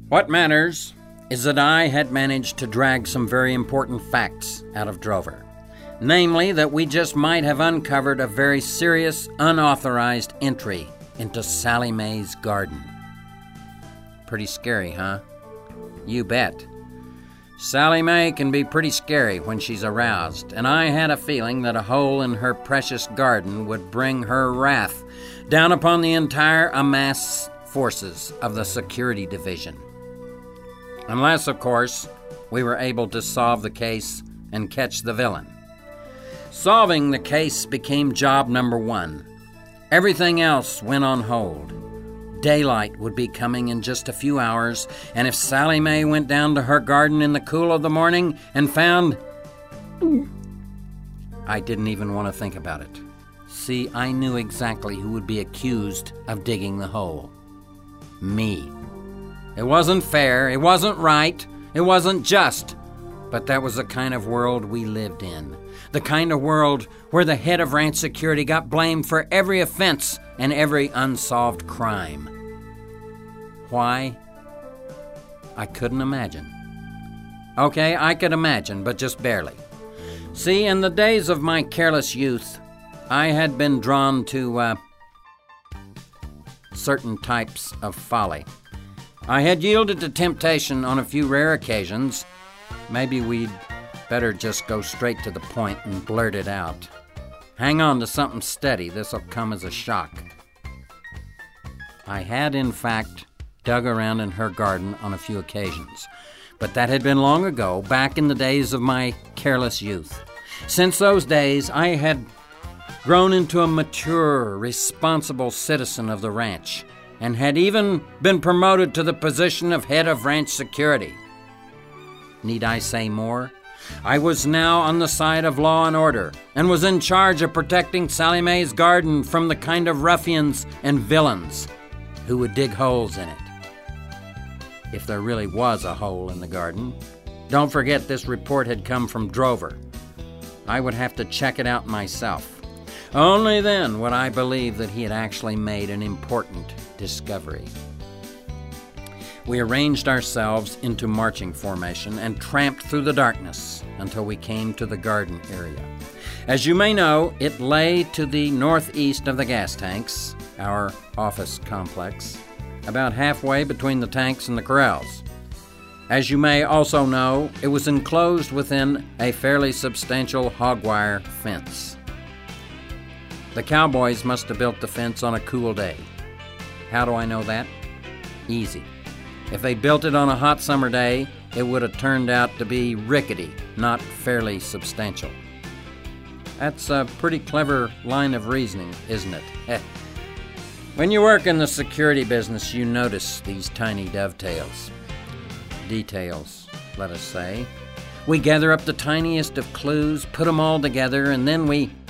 What matters is that I had managed to drag some very important facts out of Drover. Namely, that we just might have uncovered a very serious, unauthorized entry into Sally Mae's garden. Pretty scary, huh? You bet. Sally Mae can be pretty scary when she's aroused, and I had a feeling that a hole in her precious garden would bring her wrath down upon the entire amassed forces of the security division. Unless, of course, we were able to solve the case and catch the villain. Solving the case became job number one. Everything else went on hold. Daylight would be coming in just a few hours, and if Sally Mae went down to her garden in the cool of the morning and found... I didn't even want to think about it. See, I knew exactly who would be accused of digging the hole. Me. It wasn't fair, it wasn't right, it wasn't just, but that was the kind of world we lived in. The kind of world where the head of ranch security got blamed for every offense and every unsolved crime. Why? I couldn't imagine. Okay, I could imagine, but just barely. See, in the days of my careless youth, I had been drawn to certain types of folly. I had yielded to temptation on a few rare occasions. Maybe we'd better just go straight to the point and blurt it out. Hang on to something steady. This'll come as a shock. I had, in fact, dug around in her garden on a few occasions, but that had been long ago, back in the days of my careless youth. Since those days, I had grown into a mature, responsible citizen of the ranch, and had even been promoted to the position of head of ranch security. Need I say more? I was now on the side of law and order, and was in charge of protecting Sally Mae's garden from the kind of ruffians and villains who would dig holes in it. If there really was a hole in the garden. Don't forget this report had come from Drover. I would have to check it out myself. Only then would I believe that he had actually made an important discovery. We arranged ourselves into marching formation and tramped through the darkness until we came to the garden area. As you may know, it lay to the northeast of the gas tanks, our office complex, about halfway between the tanks and the corrals. As you may also know, it was enclosed within a fairly substantial hog wire fence. The cowboys must have built the fence on a cool day. How do I know that? Easy. If they built it on a hot summer day, it would have turned out to be rickety, not fairly substantial. That's a pretty clever line of reasoning, isn't it? When you work in the security business, you notice these tiny dovetails. Details, let us say. We gather up the tiniest of clues, put them all together, and then we